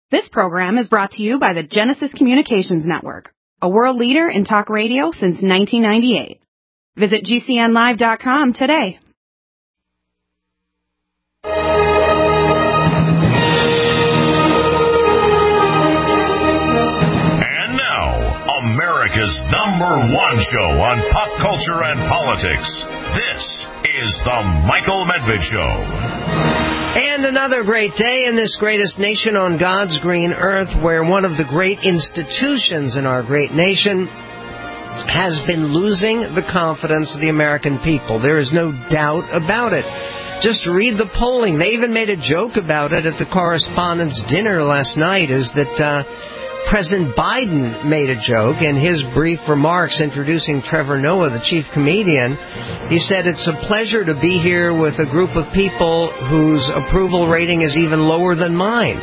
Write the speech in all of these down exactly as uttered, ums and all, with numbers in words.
This program is brought to you by the Genesis Communications Network, a world leader in talk radio since nineteen ninety-eight. Visit G C N live dot com today. And now, America's number one show on pop culture and politics. This is The Michael Medved Show. And another great day in this greatest nation on God's green earth, where one of the great institutions in our great nation has been losing the confidence of the American people. There is no doubt about it. Just read the polling. They even made a joke about it at the Correspondents' Dinner last night, is that uh, President Biden made a joke in his brief remarks introducing Trevor Noah, the chief comedian. He said, "It's a pleasure to be here with a group of people whose approval rating is even lower than mine."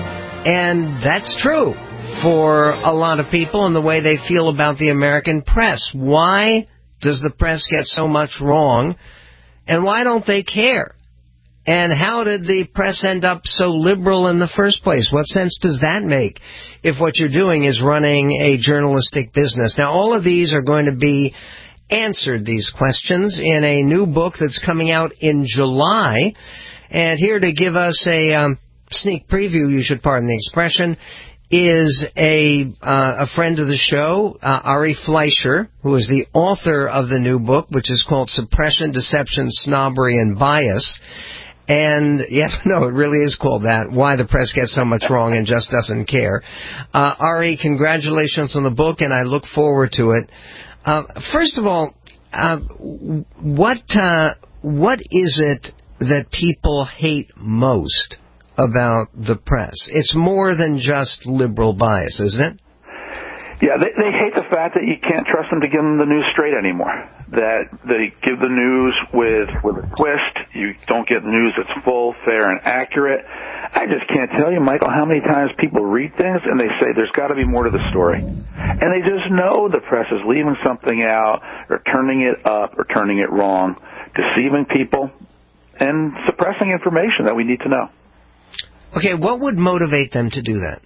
And that's true for a lot of people and the way they feel about the American press. Why does the press get so much wrong? And why don't they care? And how did the press end up so liberal in the first place? What sense does that make if what you're doing is running a journalistic business? Now, all of these are going to be answered, these questions, in a new book that's coming out in July. And here to give us a um, sneak preview, you should pardon the expression, is a uh, a friend of the show, uh, Ari Fleischer, who is the author of the new book, which is called Suppression, Deception, Snobbery, and Bias. And, yeah, no, it really is called that, Why the Press Gets So Much Wrong and Just Doesn't Care. Uh, Ari, congratulations on the book, and I look forward to it. Uh, first of all, uh, what uh, what is it that people hate most about the press? It's more than just liberal bias, isn't it? Yeah, they, they hate the fact that you can't trust them to give them the news straight anymore. That they give the news with with a twist. You don't get news that's full, fair, and accurate. I just can't tell you, Michael, how many times people read things and they say there's got to be more to the story. And they just know the press is leaving something out or turning it up or turning it wrong, deceiving people, and suppressing information that we need to know. Okay, what would motivate them to do that?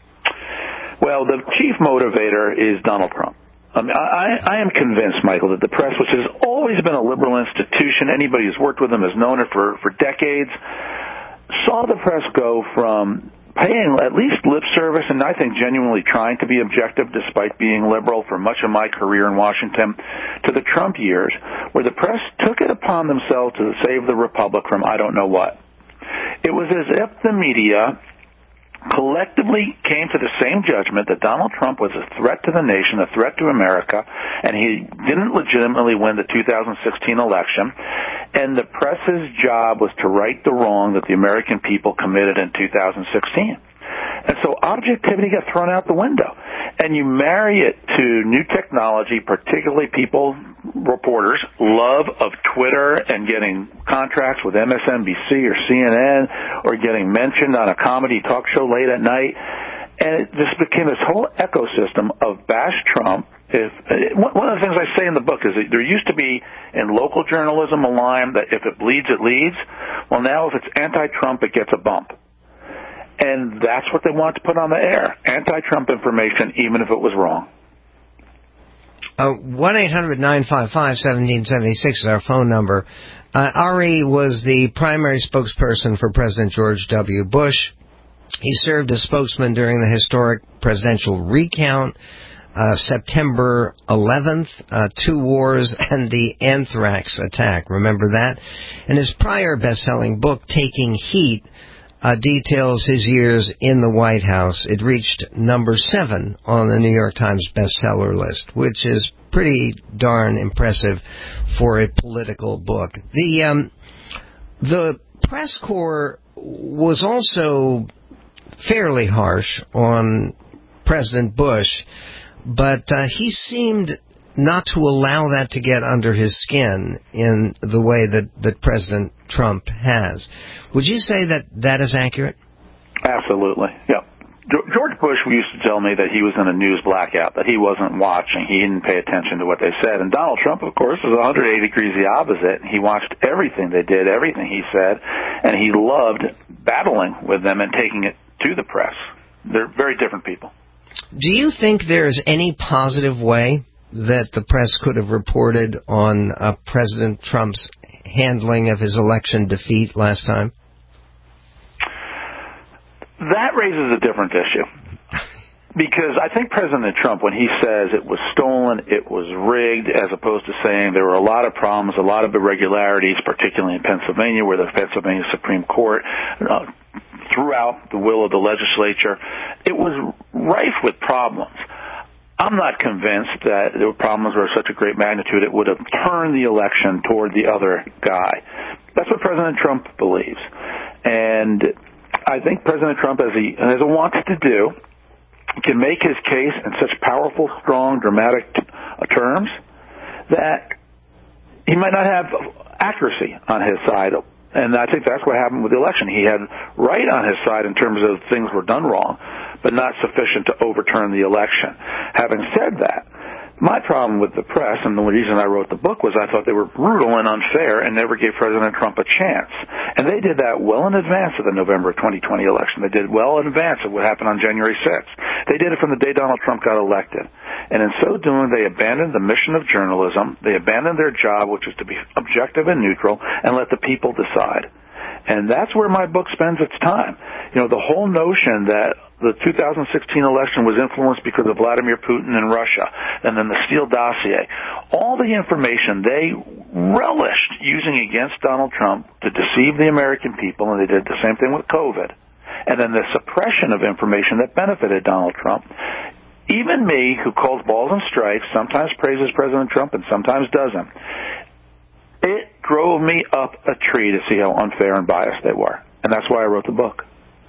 Well, the chief motivator is Donald Trump. I, mean, I, I am convinced, Michael, that the press, which has always been a liberal institution, anybody who's worked with them has known it for, for decades, saw the press go from paying at least lip service and I think genuinely trying to be objective despite being liberal for much of my career in Washington to the Trump years, where the press took it upon themselves to save the republic from I don't know what. It was as if the media collectively came to the same judgment that Donald Trump was a threat to the nation, a threat to America, and he didn't legitimately win the two thousand sixteen election. And the press's job was to right the wrong that the American people committed in two thousand sixteen. And so objectivity got thrown out the window. And you marry it to new technology, particularly people, reporters, love of Twitter and getting contracts with M S N B C or C N N or getting mentioned on a comedy talk show late at night. And it just became this whole ecosystem of bash Trump. If, one of the things I say in the book is that there used to be in local journalism a line that if it bleeds, it leads. Well, now if it's anti-Trump, it gets a bump. And that's what they want to put on the air, anti-Trump information, even if it was wrong. Uh, one eight hundred nine five five one seven seven six is our phone number. Uh, Ari was the primary spokesperson for President George W. Bush. He served as spokesman during the historic presidential recount, uh, September eleventh, uh, two wars, and the anthrax attack. Remember that? And his prior best-selling book, Taking Heat, Uh, details his years in the White House. It reached number seven on the New York Times bestseller list, which is pretty darn impressive for a political book. The um, the press corps was also fairly harsh on President Bush, but uh, he seemed not to allow that to get under his skin in the way that, that President Trump has. Would you say that that is accurate? Absolutely, yeah. George Bush used to tell me that he was in a news blackout, that he wasn't watching, he didn't pay attention to what they said. And Donald Trump, of course, was one hundred eighty degrees the opposite. He watched everything they did, everything he said, and he loved battling with them and taking it to the press. they're very different people. Do you think there's any positive way that the press could have reported on uh, President Trump's handling of his election defeat last time? That raises a different issue. Because I think President Trump, when he says it was stolen, it was rigged, as opposed to saying there were a lot of problems, a lot of irregularities, particularly in Pennsylvania, where the Pennsylvania Supreme Court uh, threw out the will of the legislature, it was rife with problems. I'm not convinced that the problems were of such a great magnitude it would have turned the election toward the other guy. That's what President Trump believes. And I think President Trump, as he, as he wants to do, can make his case in such powerful, strong, dramatic t- uh, terms that he might not have accuracy on his side. And I think that's what happened with the election. He had right on his side in terms of things were done wrong, but not sufficient to overturn the election. Having said that, my problem with the press, and the reason I wrote the book, was I thought they were brutal and unfair and never gave President Trump a chance. And they did that well in advance of the November twenty twenty election. They did well in advance of what happened on January sixth. They did it from the day Donald Trump got elected. And in so doing, they abandoned the mission of journalism. They abandoned their job, which is to be objective and neutral, and let the people decide. And that's where my book spends its time. You know, the whole notion that the two thousand sixteen election was influenced because of Vladimir Putin and Russia, and then the Steele dossier. All the information they relished using against Donald Trump to deceive the American people, and they did the same thing with COVID. And then the suppression of information that benefited Donald Trump. Even me, who calls balls and strikes, sometimes praises President Trump and sometimes doesn't, it drove me up a tree to see how unfair and biased they were. And that's why I wrote the book.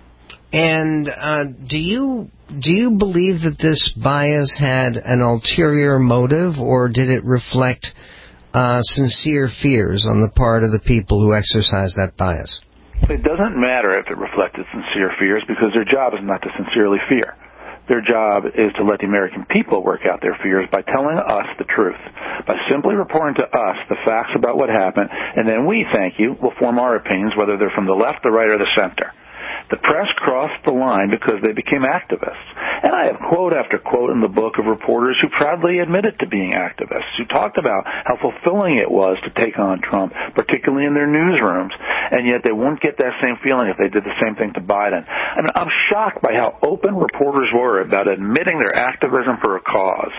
And uh, do you do you believe that this bias had an ulterior motive, or did it reflect uh, sincere fears on the part of the people who exercised that bias? It doesn't matter if it reflected sincere fears, because their job is not to sincerely fear. Their job is to let the American people work out their fears by telling us the truth, by simply reporting to us the facts about what happened, and then we, thank you, will form our opinions, whether they're from the left, the right, or the center. The press crossed the line because they became activists. And I have quote after quote in the book of reporters who proudly admitted to being activists, who talked about how fulfilling it was to take on Trump, particularly in their newsrooms, and yet they wouldn't get that same feeling if they did the same thing to Biden. I mean, I'm shocked by how open reporters were about admitting their activism for a cause.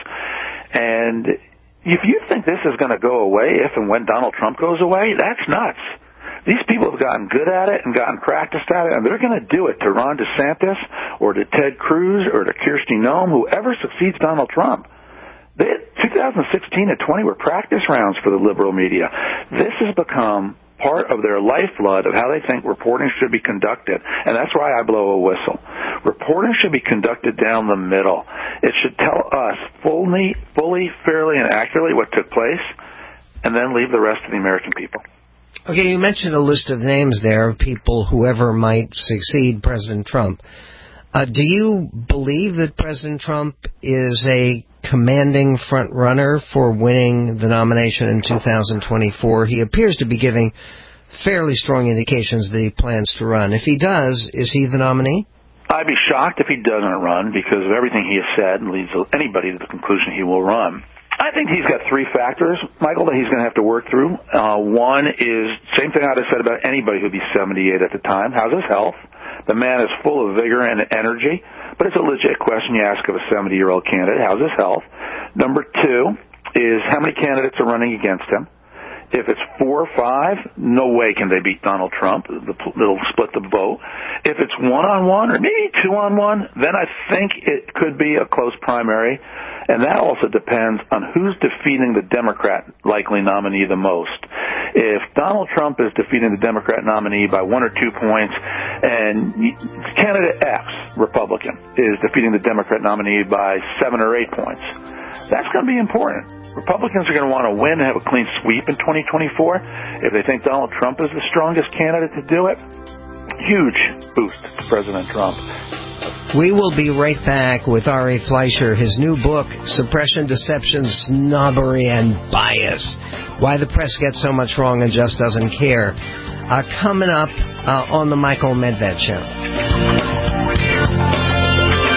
And if you think this is going to go away if and when Donald Trump goes away, that's nuts. These people have gotten good at it and gotten practiced at it, and they're going to do it to Ron DeSantis or to Ted Cruz or to Kristi Noem, whoever succeeds Donald Trump. They, twenty sixteen and twenty were practice rounds for the liberal media. This has become part of their lifeblood of how they think reporting should be conducted, and that's why I blow a whistle. Reporting should be conducted down the middle. It should tell us fully, fully, fairly, and accurately what took place, and then leave the rest to the American people. Okay, you mentioned a list of names there of people, whoever might succeed President Trump. Uh, do you believe that President Trump is a commanding front runner for winning the nomination in two thousand twenty-four? He appears to be giving fairly strong indications that he plans to run. If he does, is he the nominee? I'd be shocked if he doesn't run, because of everything he has said and leads anybody to the conclusion he will run. I think he's got three factors, Michael, that he's going to have to work through. Uh, one is, same thing I'd have said about anybody who'd be seventy-eight at the time. How's his health? The man is full of vigor and energy, but it's a legit question you ask of a seventy-year-old candidate. How's his health? Number two is, how many candidates are running against him? If it's four or five, no way can they beat Donald Trump. They'll split the vote. If it's one-on-one or maybe two-on-one, then I think it could be a close primary. And that also depends on who's defeating the Democrat likely nominee the most. If Donald Trump is defeating the Democrat nominee by one or two points, and candidate X, Republican, is defeating the Democrat nominee by seven or eight points, that's going to be important. Republicans are going to want to win and have a clean sweep in twenty twenty-four. If they think Donald Trump is the strongest candidate to do it, huge boost to President Trump. We will be right back with R A. Fleischer, his new book, Suppression, Deception, Snobbery, and Bias. Why the Press Gets So Much Wrong and Just Doesn't Care. Uh, coming up uh, on the Michael Medved Show.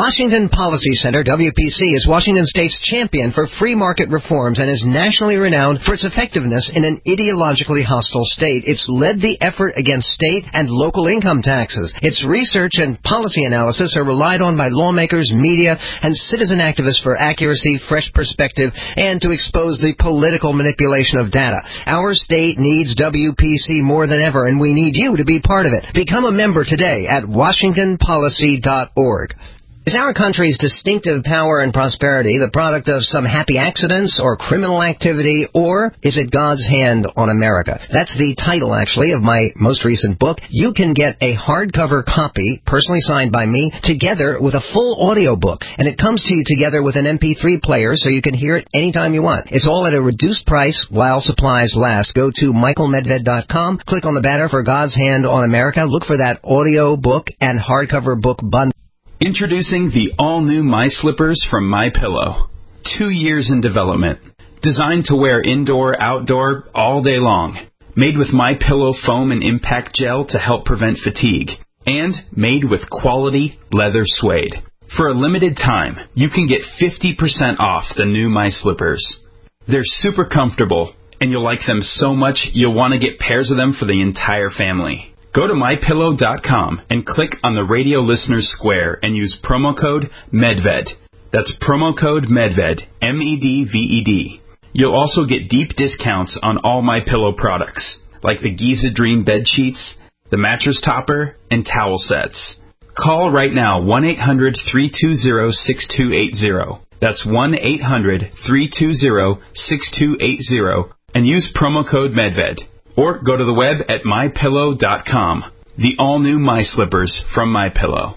Washington Policy Center, W P C, is Washington State's champion for free market reforms and is nationally renowned for its effectiveness in an ideologically hostile state. It's led the effort against state and local income taxes. Its research and policy analysis are relied on by lawmakers, media, and citizen activists for accuracy, fresh perspective, and to expose the political manipulation of data. Our state needs W P C more than ever, and we need you to be part of it. Become a member today at washington policy dot org. Is our country's distinctive power and prosperity the product of some happy accidents or criminal activity, or is it God's hand on America? That's the title, actually, of my most recent book. You can get a hardcover copy, personally signed by me, together with a full audio book, and it comes to you together with an M P three player so you can hear it anytime you want. It's all at a reduced price while supplies last. Go to michael medved dot com, click on the banner for God's Hand on America, look for that audio book and hardcover book bundle. Introducing the all-new My Slippers from MyPillow. Two years in development. Designed to wear indoor, outdoor, all day long. Made with MyPillow foam and impact gel to help prevent fatigue. And made with quality leather suede. For a limited time, you can get fifty percent off the new My Slippers. They're super comfortable, and you'll like them so much you'll want to get pairs of them for the entire family. Go to my pillow dot com and click on the radio listeners square and use promo code MEDVED. That's promo code MEDVED, M E D V E D. You'll also get deep discounts on all MyPillow products, like the Giza Dream bed sheets, the mattress topper, and towel sets. Call right now, one eight hundred three two zero six two eight zero. That's one eight hundred three two zero six two eight zero, and use promo code MEDVED. Or go to the web at my pillow dot com. The all-new My Slippers from MyPillow.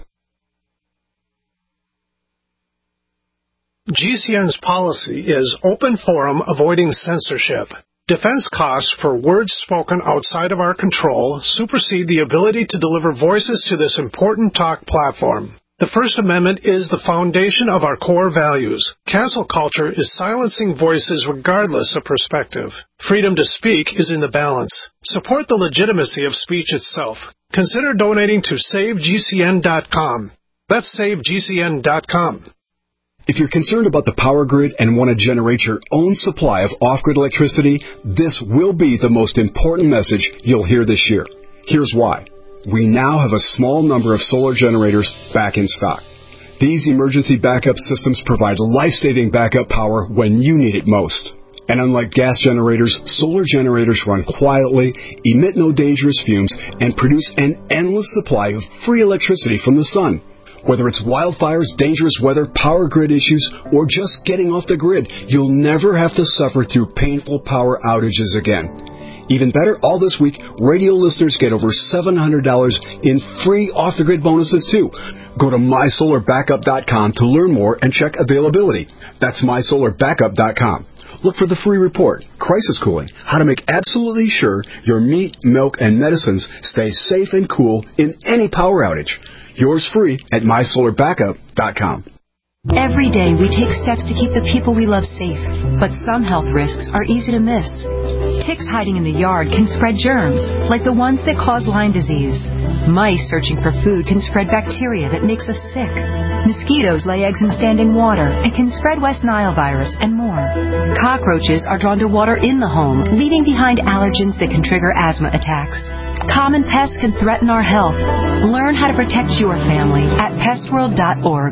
G C N's policy is open forum avoiding censorship. Defense costs for words spoken outside of our control supersede the ability to deliver voices to this important talk platform. The First Amendment is the foundation of our core values. Cancel culture is silencing voices regardless of perspective. Freedom to speak is in the balance. Support the legitimacy of speech itself. Consider donating to save G C N dot com. That's save G C N dot com. If you're concerned about the power grid and want to generate your own supply of off-grid electricity, this will be the most important message you'll hear this year. Here's why. We now have a small number of solar generators back in stock. These emergency backup systems provide life-saving backup power when you need it most. And unlike gas generators, solar generators run quietly, emit no dangerous fumes, and produce an endless supply of free electricity from the sun. Whether it's wildfires, dangerous weather, power grid issues, or just getting off the grid, you'll never have to suffer through painful power outages again. Even better, all this week, radio listeners get over seven hundred dollars in free off-the-grid bonuses, too. Go to my solar backup dot com to learn more and check availability. That's my solar backup dot com. Look for the free report, Crisis Cooling, how to make absolutely sure your meat, milk, and medicines stay safe and cool in any power outage. Yours free at my solar backup dot com. Every day we take steps to keep the people we love safe, but some health risks are easy to miss. Ticks hiding in the yard can spread germs, like the ones that cause Lyme disease. Mice searching for food can spread bacteria that makes us sick. Mosquitoes lay eggs in standing water and can spread West Nile virus and more. Cockroaches are drawn to water in the home, leaving behind allergens that can trigger asthma attacks. Common pests can threaten our health. Learn how to protect your family at pest world dot org.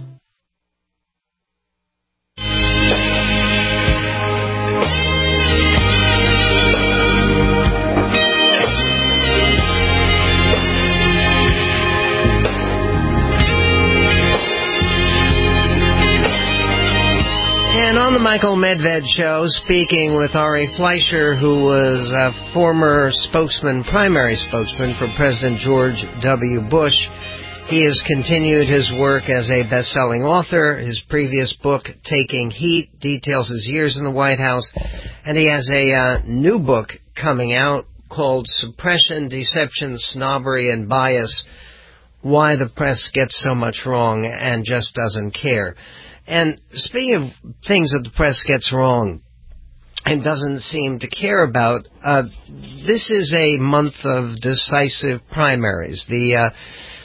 And on the Michael Medved Show, speaking with Ari Fleischer, who was a former spokesman, primary spokesman for President George W. Bush. He has continued his work as a best-selling author. His previous book, Taking Heat, details his years in the White House. And he has a uh, new book coming out called Suppression, Deception, Snobbery, and Bias, Why the Press Gets So Much Wrong and Just Doesn't Care. And speaking of things that the press gets wrong and doesn't seem to care about, uh, this is a month of decisive primaries. The uh,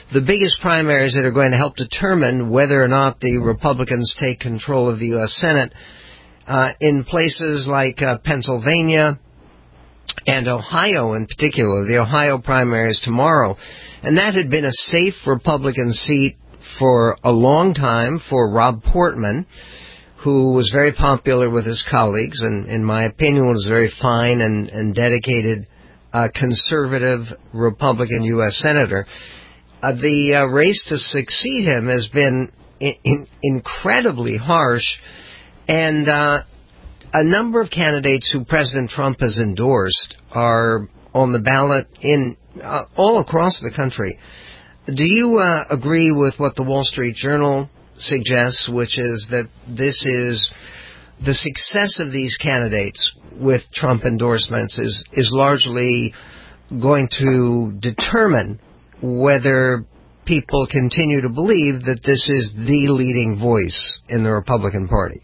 the biggest primaries that are going to help determine whether or not the Republicans take control of the U S. Senate uh, in places like uh, Pennsylvania and Ohio in particular. The Ohio primary is tomorrow. And that had been a safe Republican seat for a long time for Rob Portman, who was very popular with his colleagues and, in my opinion, was a very fine and, and dedicated uh, conservative Republican U S. Senator. Uh, the uh, race to succeed him has been in, in, incredibly harsh, and uh, a number of candidates who President Trump has endorsed are on the ballot in uh, all across the country. Do you uh, agree with what the Wall Street Journal suggests, which is that this is the success of these candidates with Trump endorsements is, is largely going to determine whether people continue to believe that this is the leading voice in the Republican Party?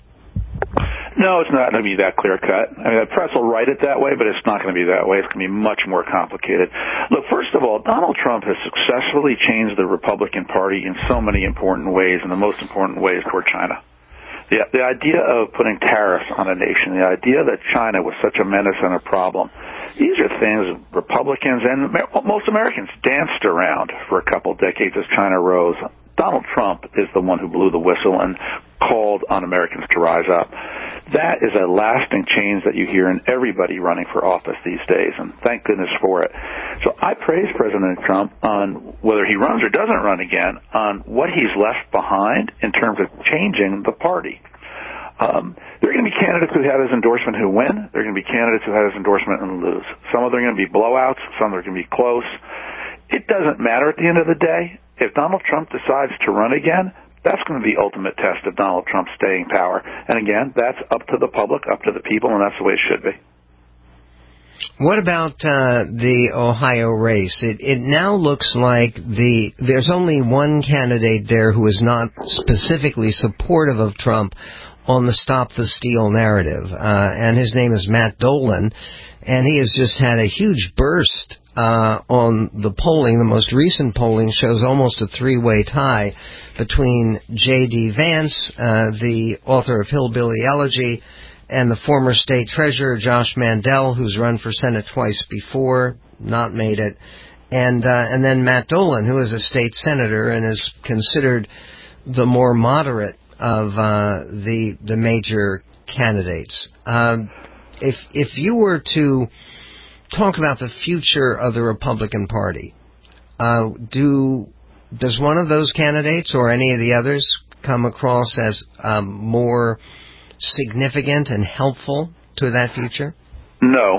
No, it's not going to be that clear-cut. I mean, the press will write it that way, but it's not going to be that way. It's going to be much more complicated. Look, first of all, Donald Trump has successfully changed the Republican Party in so many important ways, and the most important way is toward China. The, the idea of putting tariffs on a nation, the idea that China was such a menace and a problem, these are things Republicans and most Americans danced around for a couple decades as China rose. Donald Trump is the one who blew the whistle and called on Americans to rise up. That is a lasting change that you hear in everybody running for office these days, and thank goodness for it. So I praise President Trump on whether he runs or doesn't run again, on what he's left behind in terms of changing the party. Um, there are going to be candidates who had his endorsement who win. There are going to be candidates who had his endorsement and lose. Some of them are going to be blowouts. Some are going to be close. It doesn't matter at the end of the day. If Donald Trump decides to run again, that's going to be the ultimate test of Donald Trump's staying power. And again, that's up to the public, up to the people, and that's the way it should be. What about uh, the Ohio race? It, it now looks like the there's only one candidate there who is not specifically supportive of Trump on the Stop the Steal narrative, uh, and his name is Matt Dolan, and he has just had a huge burst uh, on the polling. The most recent polling shows almost a three-way tie between J D. Vance, uh, the author of Hillbilly Elegy, and the former state treasurer, Josh Mandel, who's run for Senate twice before, not made it, and uh, and then Matt Dolan, who is a state senator and is considered the more moderate of uh, the the major candidates. Um, if if you were to talk about the future of the Republican Party, uh, do does one of those candidates or any of the others come across as um, more significant and helpful to that future? No,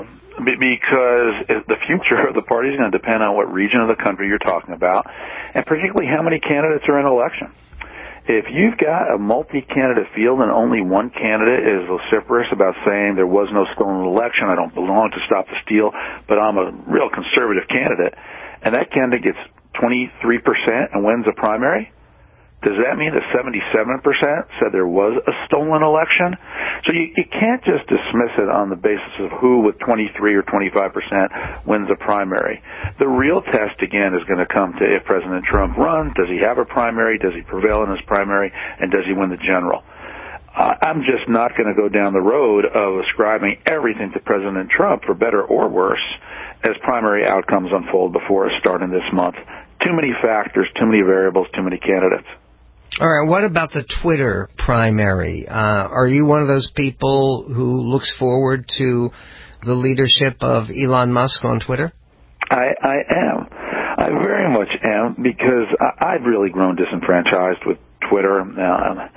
because the future of the party is going to depend on what region of the country you're talking about, and particularly how many candidates are in an election. If you've got a multi-candidate field and only one candidate is vociferous about saying there was no stolen election, I don't belong to Stop the Steal, but I'm a real conservative candidate, and that candidate gets twenty-three percent and wins a primary, does that mean that seventy-seven percent said there was a stolen election? So you, you can't just dismiss it on the basis of who with twenty-three or twenty-five percent wins a primary. The real test, again, is going to come to if President Trump runs, does he have a primary, does he prevail in his primary, and does he win the general? Uh, I'm just not going to go down the road of ascribing everything to President Trump, for better or worse, as primary outcomes unfold before us starting this month. Too many factors, too many variables, too many candidates. All right, what about the Twitter primary? Uh, are you one of those people who looks forward to the leadership of Elon Musk on Twitter? I, I am. I very much am, because I, I've really grown disenfranchised with Twitter. Um,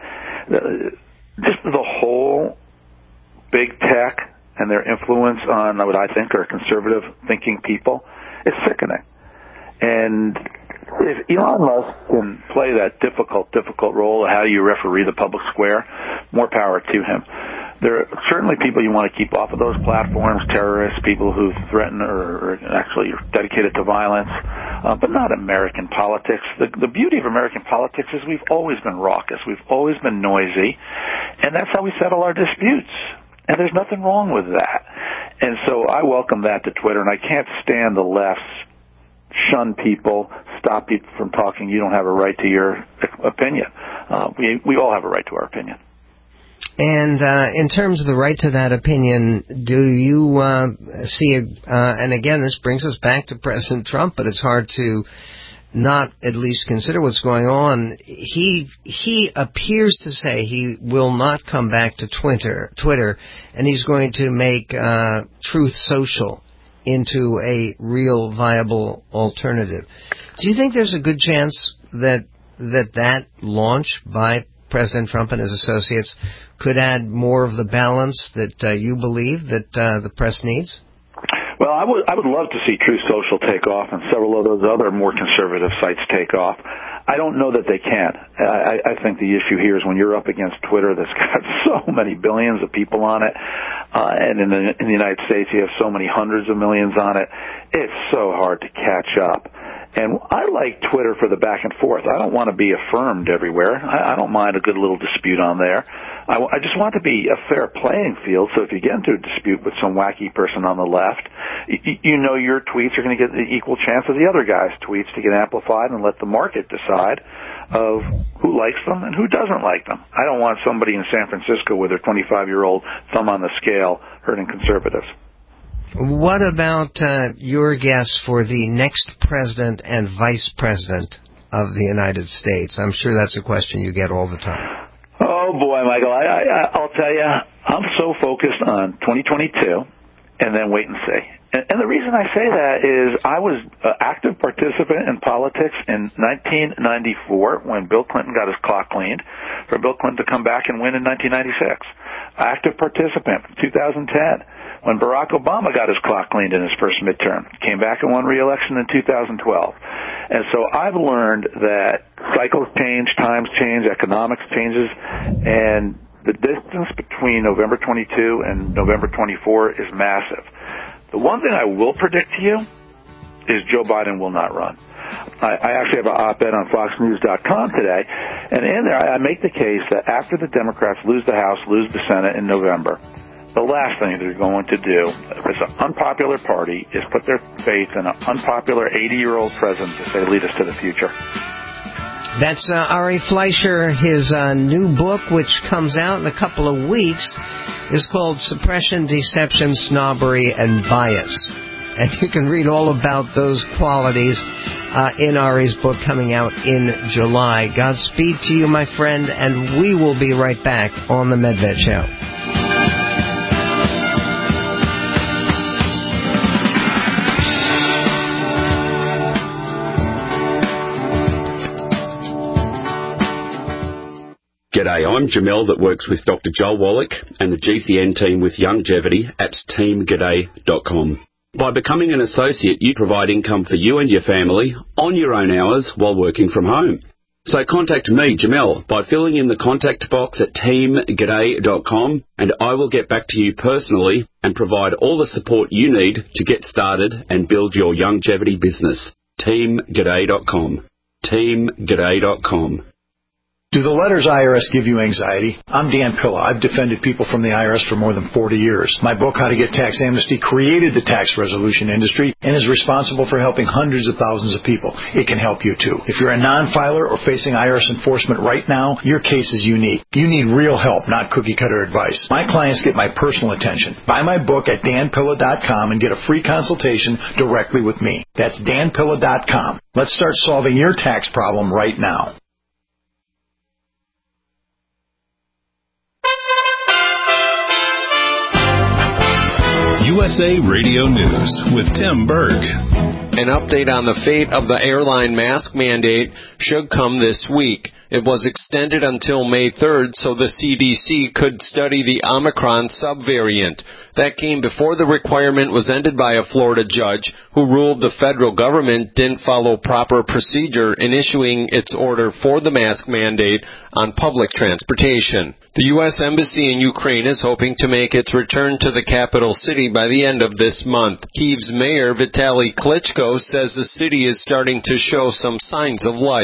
just the whole big tech and their influence on what I think are conservative thinking people is sickening. And if Elon Musk can play that difficult, difficult role of how do you referee the public square, more power to him. There are certainly people you want to keep off of those platforms, terrorists, people who threaten or, or actually are dedicated to violence, uh, but not American politics. The, the beauty of American politics is we've always been raucous. We've always been noisy, and that's how we settle our disputes. And there's nothing wrong with that. And so I welcome that to Twitter, and I can't stand the left's shun people, stop people from talking. You don't have a right to your opinion. Uh, we we all have a right to our opinion. And uh, in terms of the right to that opinion, do you uh, see, a, uh, and again, this brings us back to President Trump, but it's hard to not at least consider what's going on. He he appears to say he will not come back to Twitter, Twitter, and he's going to make uh, Truth Social into a real viable alternative. Do you think there's a good chance that that that launch by President Trump and his associates could add more of the balance that uh, you believe that uh, the press needs? Well, I would I would love to see Truth Social take off and several of those other more conservative sites take off. I don't know that they can. I, I think the issue here is when you're up against Twitter that's got so many billions of people on it, uh, and in the, in the United States you have so many hundreds of millions on it, it's so hard to catch up. And I like Twitter for the back and forth. I don't want to be affirmed everywhere. I, I don't mind a good little dispute on there. I, I just want it to be a fair playing field, so if you get into a dispute with some wacky person on the left, you, you know your tweets are going to get the equal chance of the other guy's tweets to get amplified, and let the market decide of who likes them and who doesn't like them. I don't want somebody in San Francisco with their twenty-five-year-old thumb on the scale hurting conservatives. What about uh, your guess for the next president and vice president of the United States? I'm sure that's a question you get all the time. Oh, boy, Michael, I, I, I'll tell you, I'm so focused on twenty twenty-two and then wait and see. And, and the reason I say that is I was an active participant in politics in nineteen ninety-four when Bill Clinton got his clock cleaned for Bill Clinton to come back and win in nineteen ninety-six. Active participant in two thousand ten when Barack Obama got his clock cleaned in his first midterm, came back and won re-election in two thousand twelve. And so I've learned that cycles change, times change, economics changes, and the distance between November twenty-two and November twenty-four is massive. The one thing I will predict to you is Joe Biden will not run. I, I actually have an op-ed on fox news dot com today, and in there I make the case that after the Democrats lose the House, lose the Senate in November, the last thing they're going to do, if it's an unpopular party, is put their faith in an unpopular eighty-year-old president to say, lead us to the future. That's uh, Ari Fleischer. His uh, new book, which comes out in a couple of weeks, is called Suppression, Deception, Snobbery, and Bias. And you can read all about those qualities uh, in Ari's book coming out in July. Godspeed to you, my friend, and we will be right back on The Medved Show. G'day, I'm Jamel that works with Doctor Joel Wallach and the G C N team with Longevity at team g'day dot com. By becoming an associate, you provide income for you and your family on your own hours while working from home. So contact me, Jamel, by filling in the contact box at team g'day dot com, and I will get back to you personally and provide all the support you need to get started and build your longevity business. team g'day dot com. team g'day dot com. Do the letters I R S give you anxiety? I'm Dan Pilla. I've defended people from the I R S for more than forty years. My book, How to Get Tax Amnesty, created the tax resolution industry and is responsible for helping hundreds of thousands of people. It can help you, too. If you're a non-filer or facing I R S enforcement right now, your case is unique. You need real help, not cookie-cutter advice. My clients get my personal attention. Buy my book at dan pilla dot com and get a free consultation directly with me. That's dan pilla dot com. Let's start solving your tax problem right now. U S A Radio News with Tim Berg. An update on the fate of the airline mask mandate should come this week. It was extended until May third so the C D C could study the Omicron subvariant. That came before the requirement was ended by a Florida judge who ruled the federal government didn't follow proper procedure in issuing its order for the mask mandate on public transportation. The U S Embassy in Ukraine is hoping to make its return to the capital city by the end of this month. Kyiv's mayor Vitaly Klitschko says the city is starting to show some signs of life.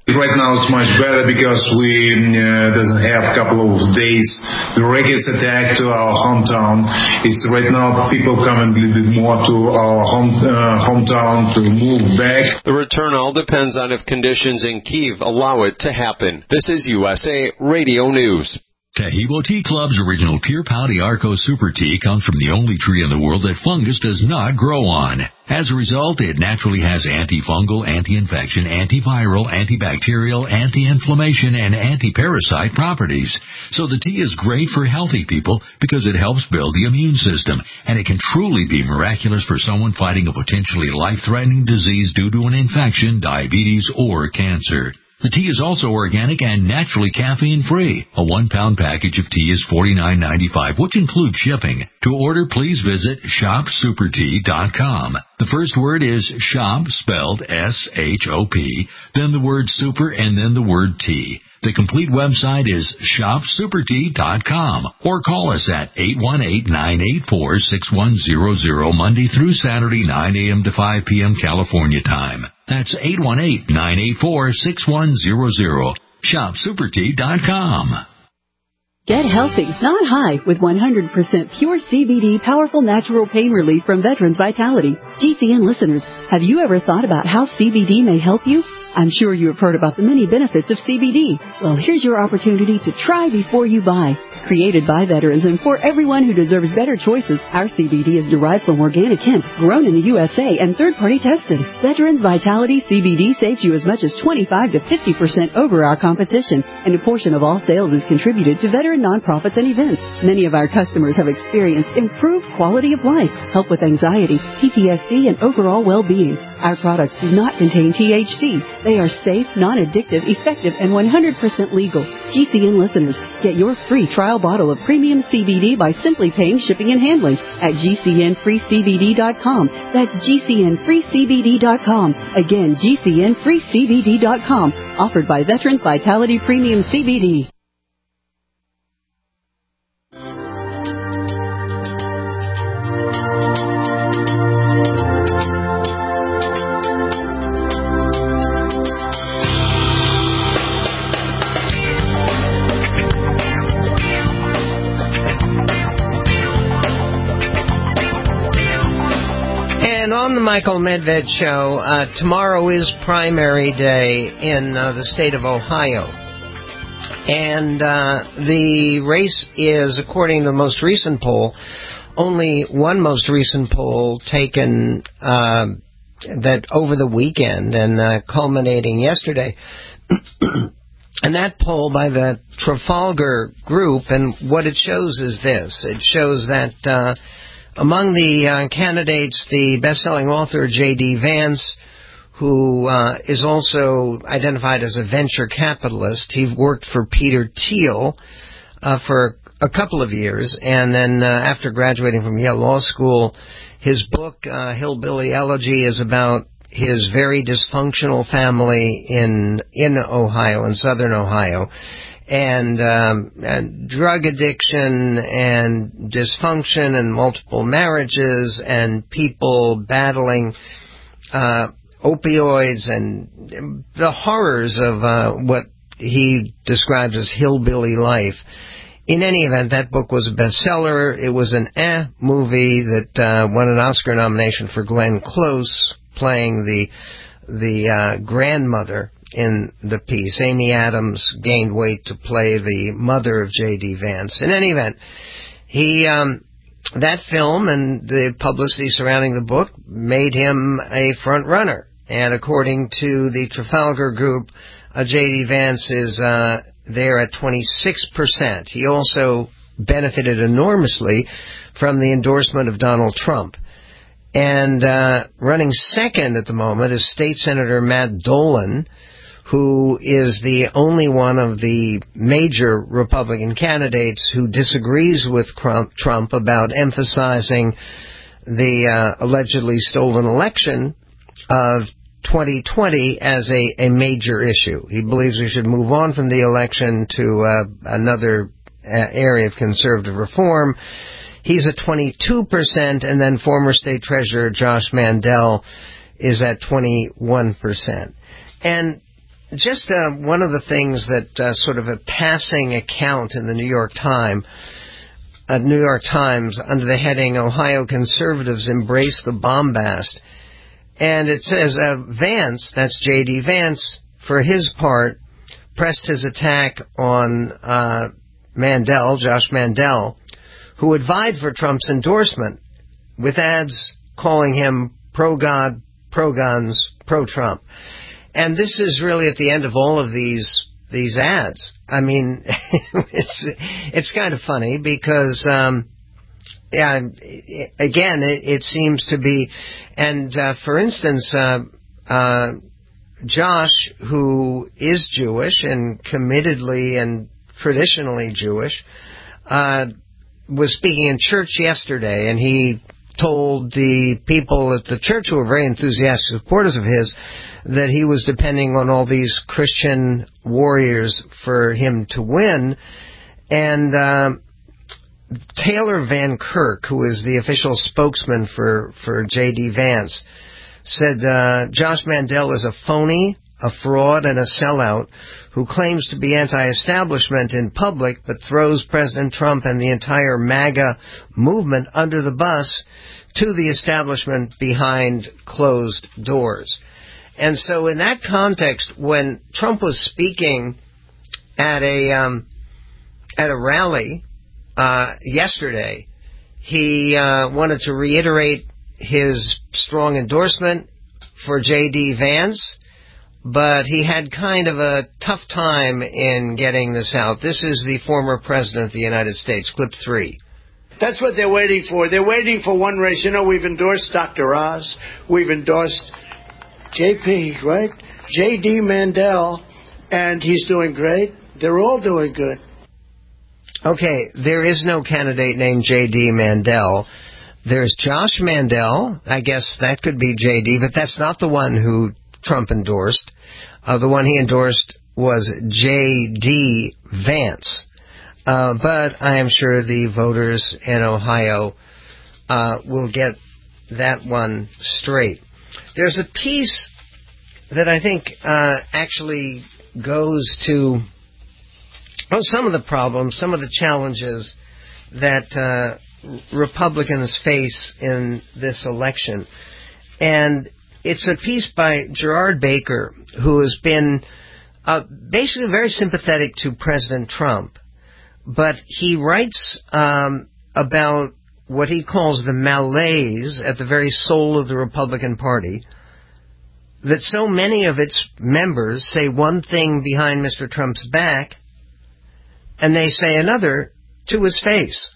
Right now it's much better because we uh, doesn't have a couple of days the rockets attack to our hometown. It's right now people coming a little bit more to our home uh, hometown to move back. The return all depends on if conditions in Kyiv allow it to happen. This is U S A Radio News. Tahibo Tea Club's original Pure Pouty Arco Super Tea comes from the only tree in the world that fungus does not grow on. As a result, it naturally has antifungal, anti-infection, antiviral, antibacterial, anti-inflammation, and anti-parasite properties. So the tea is great for healthy people because it helps build the immune system, and it can truly be miraculous for someone fighting a potentially life-threatening disease due to an infection, diabetes, or cancer. The tea is also organic and naturally caffeine-free. A one-pound package of tea is forty-nine ninety-five, which includes shipping. To order, please visit shop super tea dot com. The first word is shop, spelled S H O P, then the word super, and then the word tea. The complete website is shop super tea dot com, or call us at eight one eight, nine eight four, six one zero zero Monday through Saturday, nine a.m. to five p.m. California time. That's eight one eight, nine eight four, six one zero zero. shop super tea dot com. Get healthy, not high, with one hundred percent pure C B D powerful natural pain relief from Veterans Vitality. G C N listeners, have you ever thought about how C B D may help you? I'm sure you have heard about the many benefits of C B D. Well, here's your opportunity to try before you buy. Created by veterans and for everyone who deserves better choices, our C B D is derived from organic hemp, grown in the U S A, and third-party tested. Veterans Vitality C B D saves you as much as twenty-five to fifty percent over our competition, and a portion of all sales is contributed to veteran nonprofits and events. Many of our customers have experienced improved quality of life, help with anxiety, P T S D, and overall well-being. Our products do not contain T H C. They are safe, non-addictive, effective, and one hundred percent legal. G C N listeners, get your free trial bottle of premium C B D by simply paying shipping and handling at G C N free C B D dot com. That's G C N free C B D dot com. Again, G C N free C B D dot com. Offered by Veterans Vitality Premium C B D. On the Michael Medved Show, uh, tomorrow is primary day in uh, the state of Ohio. And uh, the race is, according to the most recent poll, only one most recent poll taken uh, that over the weekend and uh, culminating yesterday. And that poll by the Trafalgar Group, and what it shows is this. It shows that Uh, Among the uh, candidates, the best-selling author J D Vance, who uh, is also identified as a venture capitalist. He worked for Peter Thiel uh, for a couple of years, and then uh, after graduating from Yale Law School, his book, uh, Hillbilly Elegy, is about his very dysfunctional family in in Ohio, in southern Ohio. And, um, and drug addiction and dysfunction and multiple marriages and people battling uh, opioids and the horrors of uh, what he describes as hillbilly life. In any event, that book was a bestseller. It was an eh movie that uh, won an Oscar nomination for Glenn Close, playing the the uh, grandmother in the piece. Amy Adams gained weight to play the mother of J D Vance. In any event, he um, that film and the publicity surrounding the book made him a front runner. And according to the Trafalgar Group, uh, J D Vance is uh, there at twenty-six percent. He also benefited enormously from the endorsement of Donald Trump. And uh, running second at the moment is State Senator Matt Dolan, who is the only one of the major Republican candidates who disagrees with Trump about emphasizing the uh, allegedly stolen election of twenty twenty as a, a major issue. He believes we should move on from the election to uh, another uh, area of conservative reform. He's at twenty-two percent, and then former State Treasurer Josh Mandel is at twenty-one percent. And just uh, one of the things that uh, sort of a passing account in the New York Times, uh, New York Times, under the heading "Ohio Conservatives Embrace the Bombast," and it says uh, Vance, that's J D. Vance, for his part, pressed his attack on uh, Mandel, Josh Mandel, who had vied for Trump's endorsement, with ads calling him pro-God, pro-guns, pro-Trump. And this is really at the end of all of these these ads. I mean, it's it's kind of funny because, um, yeah, again, it, it seems to be, and uh, for instance, uh, uh, Josh, who is Jewish and committedly and traditionally Jewish, uh, was speaking in church yesterday, and he told the people at the church, who were very enthusiastic supporters of his, that he was depending on all these Christian warriors for him to win. And uh, Taylor Van Kirk, who is the official spokesman for, for J D. Vance, said uh, Josh Mandel is a phony, a fraud, and a sellout who claims to be anti-establishment in public but throws President Trump and the entire MAGA movement under the bus to the establishment behind closed doors. And so in that context, when Trump was speaking at a um, at a rally uh, yesterday, he uh, wanted to reiterate his strong endorsement for J D. Vance, but he had kind of a tough time in getting this out. This is the former president of the United States, clip three. That's what they're waiting for. They're waiting for one race. You know, we've endorsed Doctor Oz. We've endorsed J P, right? J D. Mandel, and he's doing great. They're all doing good. Okay, there is no candidate named J D. Mandel. There's Josh Mandel. I guess that could be J D, but that's not the one who Trump endorsed. Uh, the one he endorsed was J D. Vance. Uh, but I am sure the voters in Ohio uh, will get that one straight. There's a piece that I think uh, actually goes to oh, some of the problems, some of the challenges that uh, Republicans face in this election. And it's a piece by Gerard Baker, who has been uh, basically very sympathetic to President Trump. But he writes um, about what he calls the malaise at the very soul of the Republican Party, that so many of its members say one thing behind Mister Trump's back, and they say another to his face.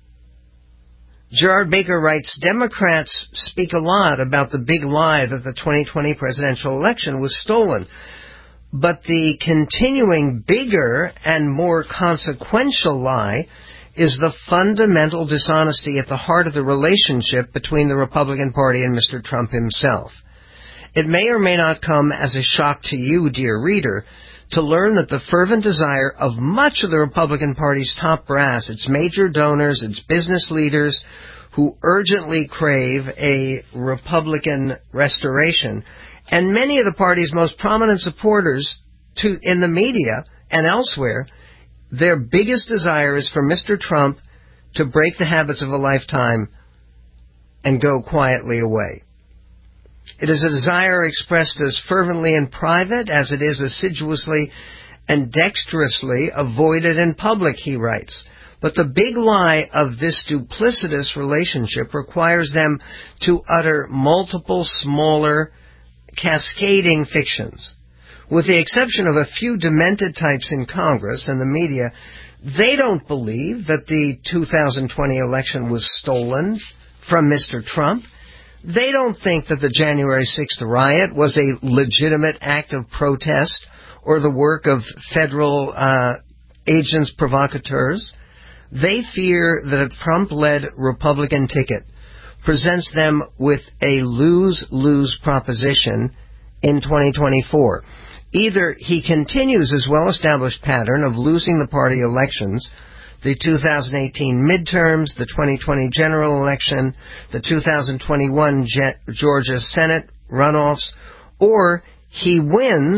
Gerard Baker writes, Democrats speak a lot about the big lie that the twenty twenty presidential election was stolen. But the continuing bigger and more consequential lie is the fundamental dishonesty at the heart of the relationship between the Republican Party and Mister Trump himself. It may or may not come as a shock to you, dear reader, to learn that the fervent desire of much of the Republican Party's top brass, its major donors, its business leaders, who urgently crave a Republican restoration, and many of the party's most prominent supporters to, in the media and elsewhere, their biggest desire is for Mister Trump to break the habits of a lifetime and go quietly away. It is a desire expressed as fervently in private as it is assiduously and dexterously avoided in public, he writes. But the big lie of this duplicitous relationship requires them to utter multiple smaller, cascading fictions. With the exception of a few demented types in Congress and the media, they don't believe that the two thousand twenty election was stolen from Mister Trump. They don't think that the January sixth riot was a legitimate act of protest or the work of federal uh, agents provocateurs. They fear that a Trump-led Republican ticket presents them with a lose-lose proposition in twenty twenty-four. Either he continues his well-established pattern of losing the party elections, the two thousand eighteen midterms, the twenty twenty general election, the two thousand twenty-one Georgia Senate runoffs, or he wins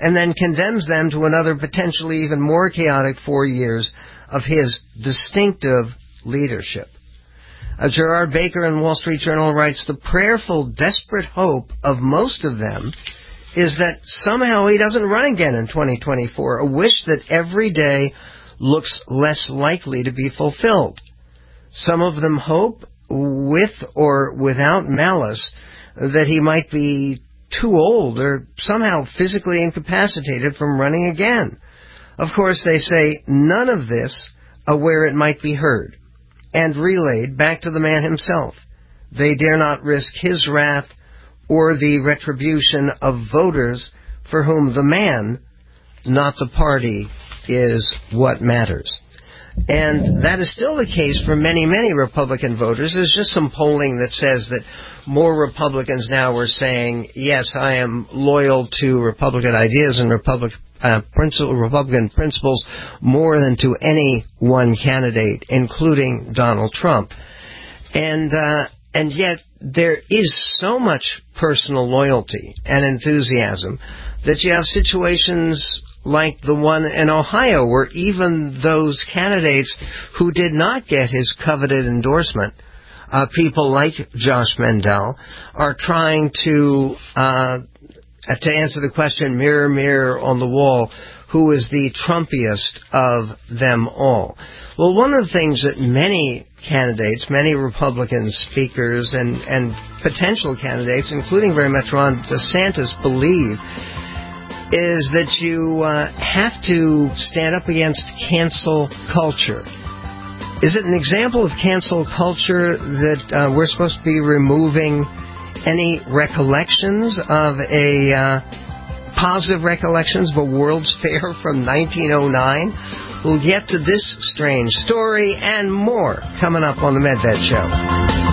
and then condemns them to another potentially even more chaotic four years of his distinctive leadership. Uh, Gerard Baker in Wall Street Journal writes, the prayerful, desperate hope of most of them is that somehow he doesn't run again in twenty twenty-four, a wish that every day looks less likely to be fulfilled. Some of them hope, with or without malice, that he might be too old or somehow physically incapacitated from running again. Of course, they say none of this uh, where it might be heard and relayed back to the man himself. They dare not risk his wrath or the retribution of voters for whom the man, not the party, is what matters. And that is still the case for many, many Republican voters. There's just some polling that says that more Republicans now are saying, yes, I am loyal to Republican ideas and Republic, uh, principle, Republican principles more than to any one candidate, including Donald Trump. And, uh, and yet there is so much personal loyalty and enthusiasm that you have situations like the one in Ohio, where even those candidates who did not get his coveted endorsement, uh, people like Josh Mandel, are trying to uh, to answer the question, mirror, mirror on the wall, who is the Trumpiest of them all? Well, one of the things that many candidates, many Republican speakers and, and potential candidates, including very much Ron DeSantis, believe is that you uh, have to stand up against cancel culture. Is it an example of cancel culture that uh, we're supposed to be removing any recollections of a uh, positive recollections of a World's Fair from nineteen oh nine? We'll get to this strange story and more coming up on the Medved Show.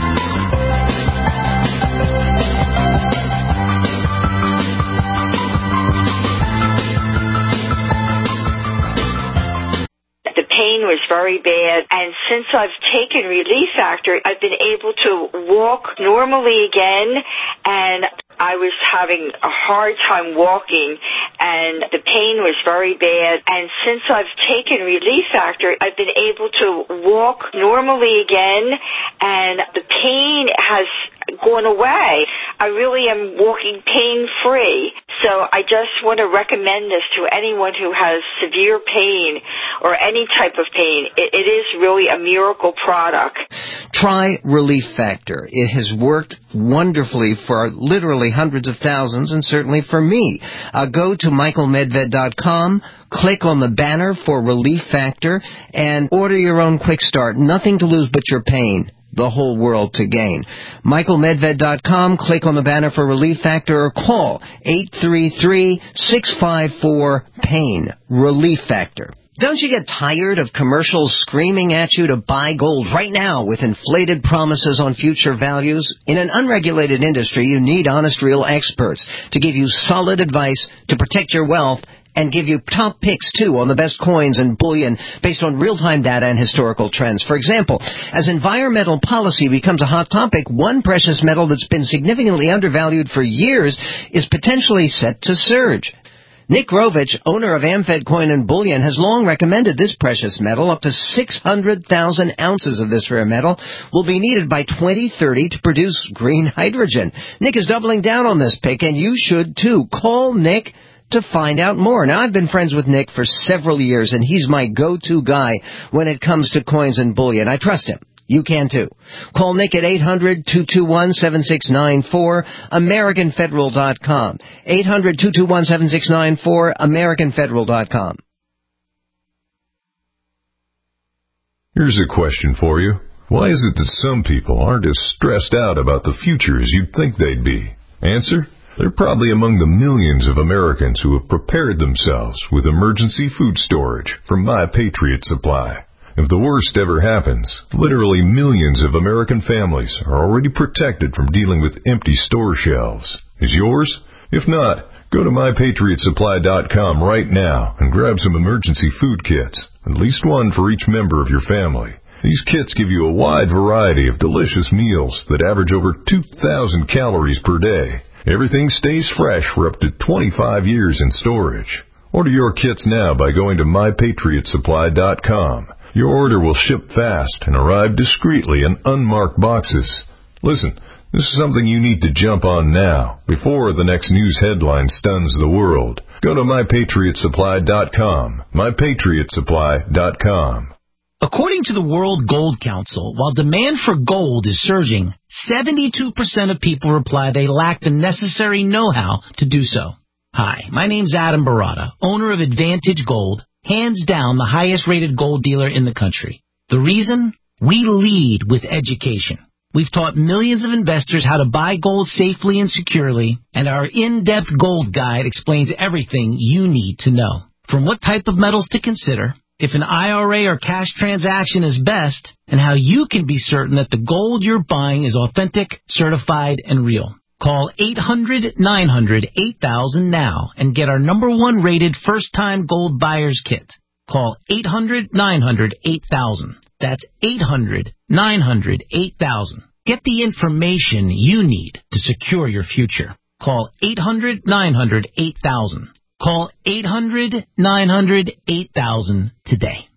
Was very bad, and since I've taken Relief Factor, I've been able to walk normally again, and I was having a hard time walking, and the pain was very bad, and since I've taken Relief Factor, I've been able to walk normally again, and the pain has gone away. I really am walking pain-free. So I just want to recommend this to anyone who has severe pain or any type of pain. It, it is really a miracle product. Try Relief Factor. It has worked wonderfully for literally hundreds of thousands, and certainly for me. Uh, go to michael medved dot com, click on the banner for Relief Factor, and order your own quick start. Nothing to lose but your pain. The whole world to gain. michael medved dot com, click on the banner for Relief Factor, or call eight three three, six five four, PAIN. Relief Factor. Don't you get tired of commercials screaming at you to buy gold right now with inflated promises on future values? In an unregulated industry, you need honest, real experts to give you solid advice to protect your wealth and give you top picks, too, on the best coins and bullion based on real-time data and historical trends. For example, as environmental policy becomes a hot topic, one precious metal that's been significantly undervalued for years is potentially set to surge. Nick Rovich, owner of AmFed Coin and Bullion, has long recommended this precious metal. Up to six hundred thousand ounces of this rare metal will be needed by twenty thirty to produce green hydrogen. Nick is doubling down on this pick, and you should, too. Call Nick to find out more. Now, I've been friends with Nick for several years, and he's my go-to guy when it comes to coins and bullion. I trust him. You can, too. Call Nick at eight hundred, two two one, seven six nine four, American Federal dot com. eight hundred, two two one, seven six nine four, American Federal dot com. Here's a question for you. Why is it that some people aren't as stressed out about the future as you'd think they'd be? Answer? They're probably among the millions of Americans who have prepared themselves with emergency food storage from My Patriot Supply. If the worst ever happens, literally millions of American families are already protected from dealing with empty store shelves. Is yours? If not, go to my patriot supply dot com right now and grab some emergency food kits, at least one for each member of your family. These kits give you a wide variety of delicious meals that average over two thousand calories per day. Everything stays fresh for up to twenty-five years in storage. Order your kits now by going to my patriot supply dot com. Your order will ship fast and arrive discreetly in unmarked boxes. Listen, this is something you need to jump on now, before the next news headline stuns the world. Go to my patriot supply dot com. my patriot supply dot com. According to the World Gold Council, while demand for gold is surging, seventy-two percent of people reply they lack the necessary know-how to do so. Hi, my name's Adam Barata, owner of Advantage Gold, hands down the highest-rated gold dealer in the country. The reason? We lead with education. We've taught millions of investors how to buy gold safely and securely, and our in-depth gold guide explains everything you need to know. From what type of metals to consider, if an I R A or cash transaction is best, and how you can be certain that the gold you're buying is authentic, certified, and real. Call eight hundred nine hundred eight thousand now and get our number one rated first-time gold buyer's kit. Call eight hundred nine hundred eight thousand. That's eight hundred nine hundred eight thousand. Get the information you need to secure your future. Call eight hundred nine hundred eight thousand. Call eight hundred nine hundred eight thousand today.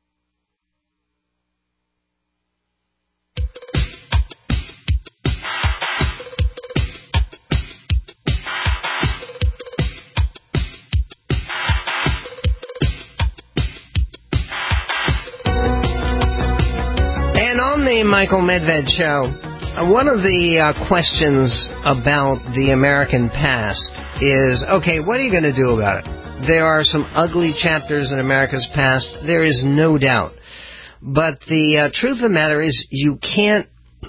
And on the Michael Medved Show, uh, one of the uh, questions about the American past is, okay, what are you going to do about it? There are some ugly chapters in America's past, there is no doubt. But the uh, truth of the matter is you can't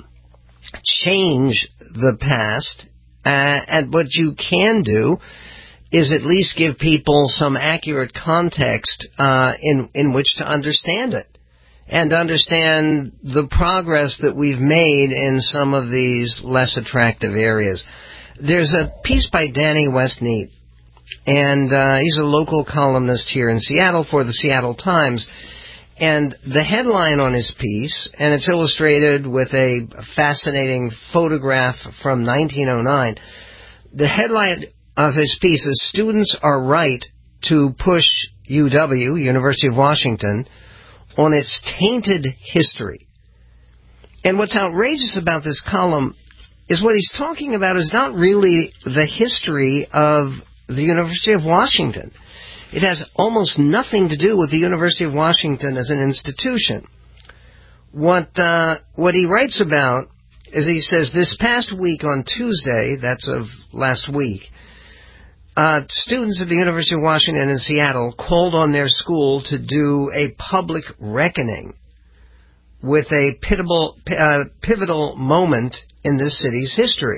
change the past, uh, and what you can do is at least give people some accurate context uh, in, in which to understand it, and understand the progress that we've made in some of these less attractive areas. There's a piece by Danny Westneat, and uh, he's a local columnist here in Seattle for the Seattle Times. And the headline on his piece, and it's illustrated with a fascinating photograph from nineteen oh nine, the headline of his piece is, "Students are right to push U W, University of Washington, on its tainted history." And what's outrageous about this column is what he's talking about is not really the history of the University of Washington. It has almost nothing to do with the University of Washington as an institution. What uh, what he writes about is, he says, this past week on Tuesday, that's of last week, uh, students at the University of Washington in Seattle called on their school to do a public reckoning with a pivotal, uh, pivotal moment in this city's history.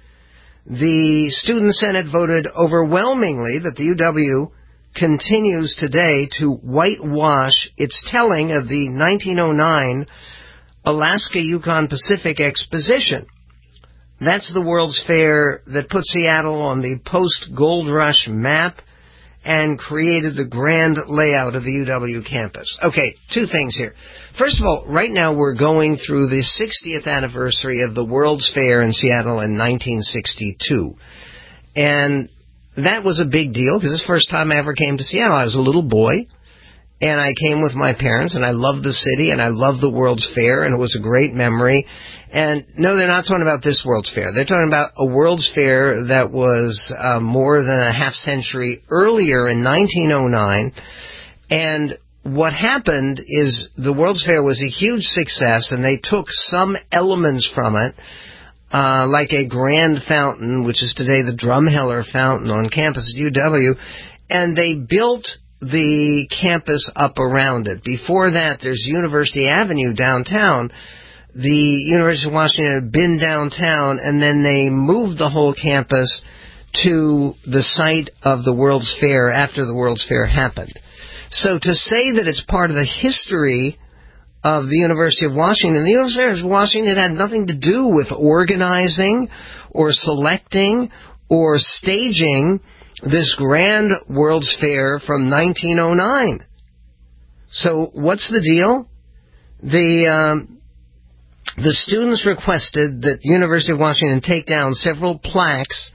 The Student Senate voted overwhelmingly that the U W continues today to whitewash its telling of the nineteen oh nine Alaska-Yukon-Pacific Exposition. That's the World's Fair that put Seattle on the post-Gold Rush map and created the grand layout of the U W campus. Okay, two things here. First of all, right now we're going through the sixtieth anniversary of the World's Fair in Seattle in nineteen sixty-two. And that was a big deal, because it's the first time I ever came to Seattle. I was a little boy, and I came with my parents, and I loved the city, and I loved the World's Fair, and it was a great memory. And no, they're not talking about this World's Fair. They're talking about a World's Fair that was uh, more than a half century earlier in nineteen oh nine. And what happened is the World's Fair was a huge success, and they took some elements from it, uh, like a grand fountain, which is today the Drumheller Fountain on campus at U W, and they built the campus up around it. Before that, there's University Avenue downtown. The University of Washington had been downtown, and then they moved the whole campus to the site of the World's Fair after the World's Fair happened. So to say that it's part of the history of the University of Washington, the University of Washington had nothing to do with organizing or selecting or staging this grand World's Fair from nineteen oh nine. So what's the deal? The um, the students requested that University of Washington take down several plaques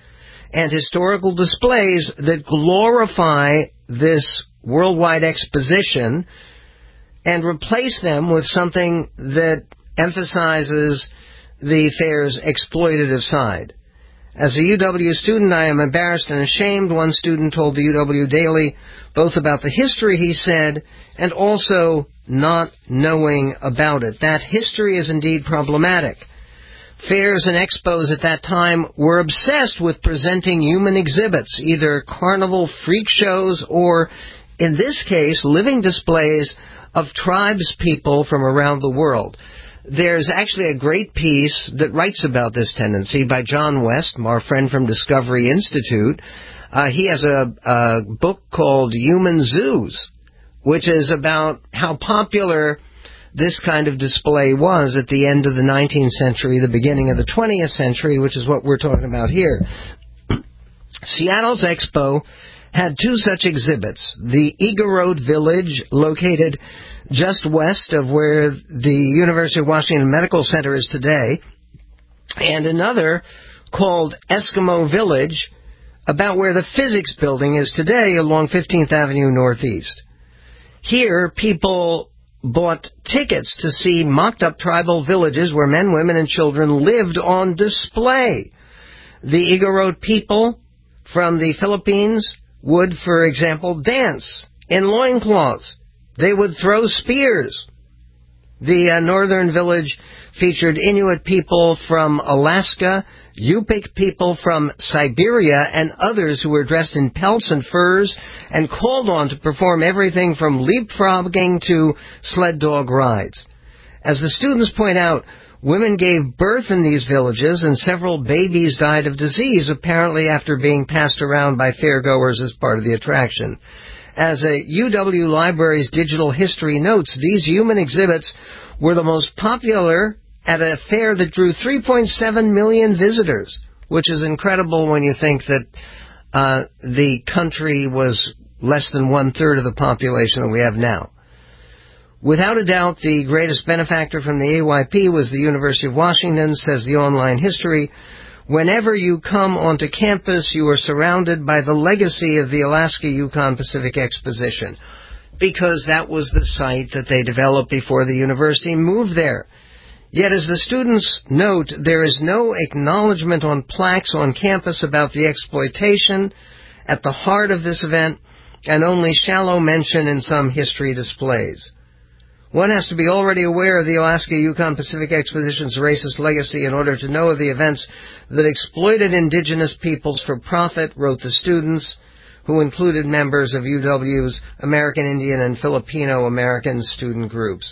and historical displays that glorify this worldwide exposition and replace them with something that emphasizes the fair's exploitative side. As a U W student, I am embarrassed and ashamed. One student told the U W Daily both about the history, he said, and also not knowing about it. That history is indeed problematic. Fairs and expos at that time were obsessed with presenting human exhibits, either carnival freak shows or, in this case, living displays of tribes people from around the world. There's actually a great piece that writes about this tendency by John West, our friend from Discovery Institute. Uh, he has a, a book called Human Zoos, which is about how popular this kind of display was at the end of the nineteenth century, the beginning of the twentieth century, which is what we're talking about here. Seattle's Expo had two such exhibits. The Eagle Village, located just west of where the University of Washington Medical Center is today, and another called Eskimo Village, about where the physics building is today along fifteenth Avenue Northeast. Here, people bought tickets to see mocked-up tribal villages where men, women, and children lived on display. The Igorot people from the Philippines would, for example, dance in loincloths. They would throw spears. The uh, northern village featured Inuit people from Alaska, Yupik people from Siberia, and others who were dressed in pelts and furs and called on to perform everything from leapfrogging to sled dog rides. As the students point out, women gave birth in these villages, and several babies died of disease, apparently after being passed around by fairgoers as part of the attraction. As a U W Library's digital history notes, these human exhibits were the most popular at a fair that drew three point seven million visitors, which is incredible when you think that uh, the country was less than one-third of the population that we have now. Without a doubt, the greatest benefactor from the A Y P was the University of Washington, says the online history. Whenever you come onto campus, you are surrounded by the legacy of the Alaska Yukon Pacific Exposition, because that was the site that they developed before the university moved there. Yet, as the students note, there is no acknowledgement on plaques on campus about the exploitation at the heart of this event, and only shallow mention in some history displays. One has to be already aware of the Alaska Yukon Pacific Exposition's racist legacy in order to know of the events that exploited indigenous peoples for profit, wrote the students, who included members of U W's American Indian and Filipino American student groups.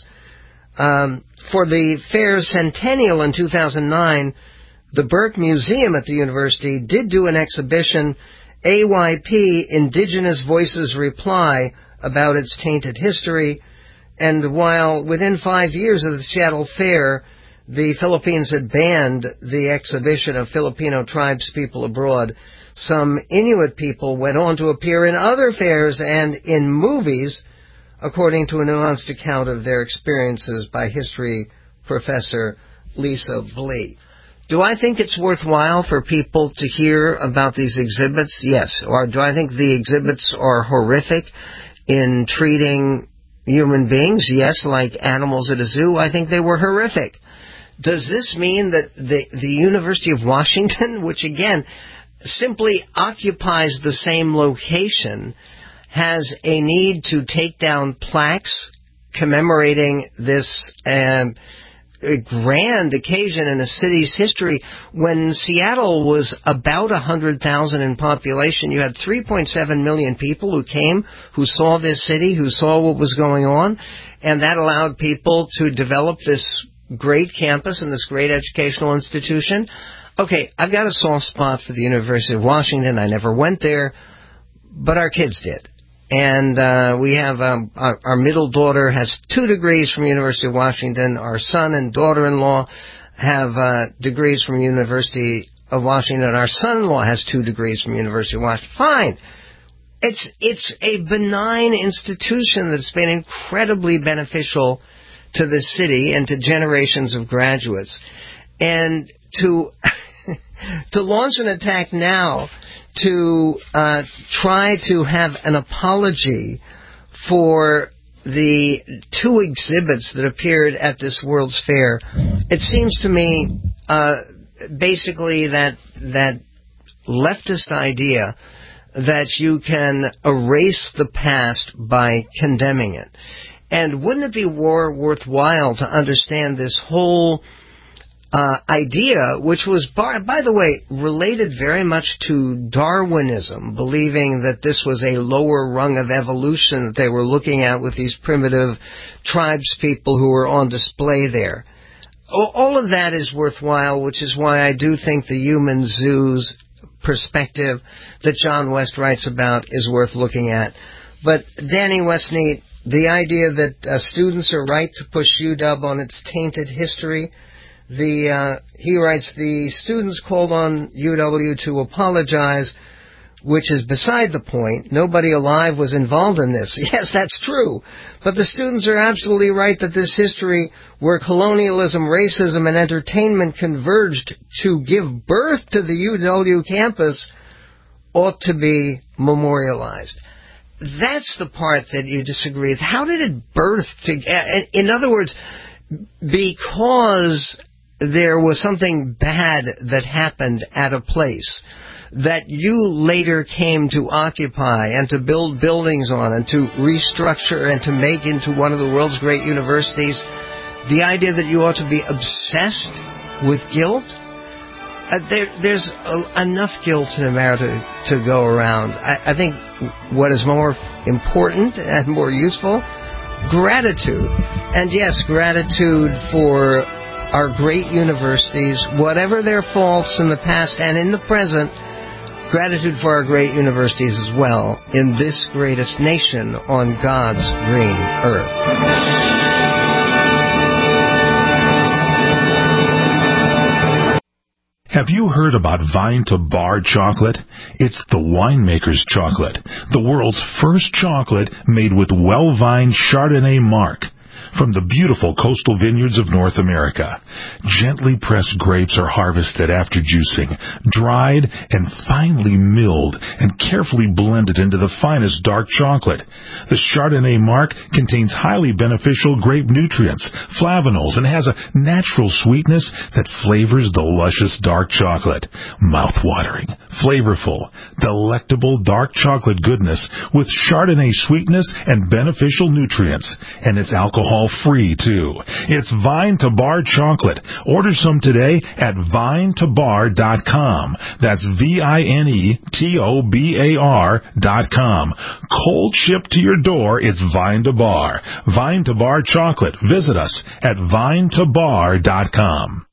Um, for the fair's centennial in two thousand nine, the Burke Museum at the university did do an exhibition, A Y P Indigenous Voices Reply, about its tainted history. And while within five years of the Seattle Fair, the Philippines had banned the exhibition of Filipino tribes people abroad, some Inuit people went on to appear in other fairs and in movies, according to a nuanced account of their experiences by history professor Lisa Blee. Do I think it's worthwhile for people to hear about these exhibits? Yes. Or do I think the exhibits are horrific in treating human beings? Yes, like animals at a zoo. I think they were horrific. Does this mean that the, the University of Washington, which again simply occupies the same location, has a need to take down plaques commemorating this um, a grand occasion in a city's history? When Seattle was about one hundred thousand in population, you had three point seven million people who came, who saw this city, who saw what was going on, and that allowed people to develop this great campus and this great educational institution. Okay, I've got a soft spot for the University of Washington. I never went there, but our kids did. And uh, we have um, our, our middle daughter has two degrees from the University of Washington. Our son and daughter-in-law have uh, degrees from the University of Washington. Our son-in-law has two degrees from the University of Washington. Fine. It's it's a benign institution that's been incredibly beneficial to the city and to generations of graduates. And to to launch an attack now to uh, try to have an apology for the two exhibits that appeared at this World's Fair, it seems to me uh, basically that that leftist idea that you can erase the past by condemning it. And wouldn't it be more worthwhile to understand this whole uh, idea, which was, by, by the way, related very much to Darwinism, believing that this was a lower rung of evolution that they were looking at with these primitive tribes people who were on display there. All of that is worthwhile, which is why I do think the human zoos perspective that John West writes about is worth looking at. But Danny Westneat, the idea that uh, students are right to push U W on its tainted history, the uh, he writes, the students called on U W to apologize, which is beside the point. Nobody alive was involved in this. Yes, that's true. But the students are absolutely right that this history where colonialism, racism, and entertainment converged to give birth to the U W campus ought to be memorialized. That's the part that you disagree with. How did it birth to... In other words, because there was something bad that happened at a place that you later came to occupy and to build buildings on and to restructure and to make into one of the world's great universities, the idea that you ought to be obsessed with guilt, uh, there, there's a, enough guilt in America to, to go around. I, I think what is more important and more useful, gratitude. And yes, gratitude for our great universities, whatever their faults in the past and in the present, gratitude for our great universities as well in this greatest nation on God's green earth. Have you heard about Vine to Bar chocolate? It's the winemaker's chocolate, the world's first chocolate made with well-vined Chardonnay marc from the beautiful coastal vineyards of North America. Gently pressed grapes are harvested after juicing, dried and finely milled and carefully blended into the finest dark chocolate. The Chardonnay marc contains highly beneficial grape nutrients, flavanols, and has a natural sweetness that flavors the luscious dark chocolate. Mouth-watering, flavorful, delectable dark chocolate goodness with Chardonnay sweetness and beneficial nutrients. And it's alcohol free too. It's Vine to Bar chocolate. Order some today at vine to bar dot com. That's V I N E T O B A R dot com. Cold shipped to your door, it's Vine to Bar. Vine to Bar chocolate. Visit us at vine to bar dot com.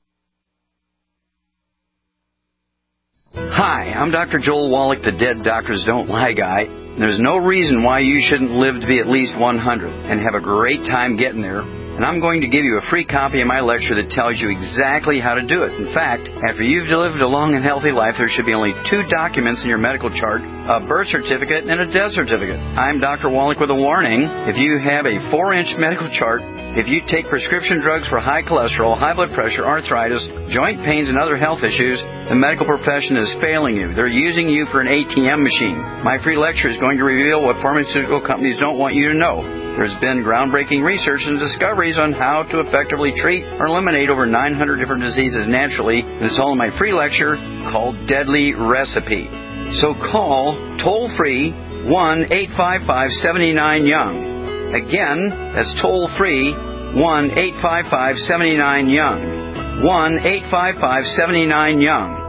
Hi, I'm Doctor Joel Wallach, the Dead Doctors Don't Lie guy. There's no reason why you shouldn't live to be at least one hundred and have a great time getting there. And I'm going to give you a free copy of my lecture that tells you exactly how to do it. In fact, after you've lived a long and healthy life, there should be only two documents in your medical chart, a birth certificate and a death certificate. I'm Doctor Wallach with a warning. If you have a four-inch medical chart, if you take prescription drugs for high cholesterol, high blood pressure, arthritis, joint pains, and other health issues, the medical profession is failing you. They're using you for an A T M machine. My free lecture is going to reveal what pharmaceutical companies don't want you to know. There's been groundbreaking research and discoveries on how to effectively treat or eliminate over nine hundred different diseases naturally, and it's all in my free lecture called Deadly Recipe. So call toll-free one eight five five, seven nine, young. Again, that's toll-free one eight five five, seven nine, young. one eight five five, seven nine, young.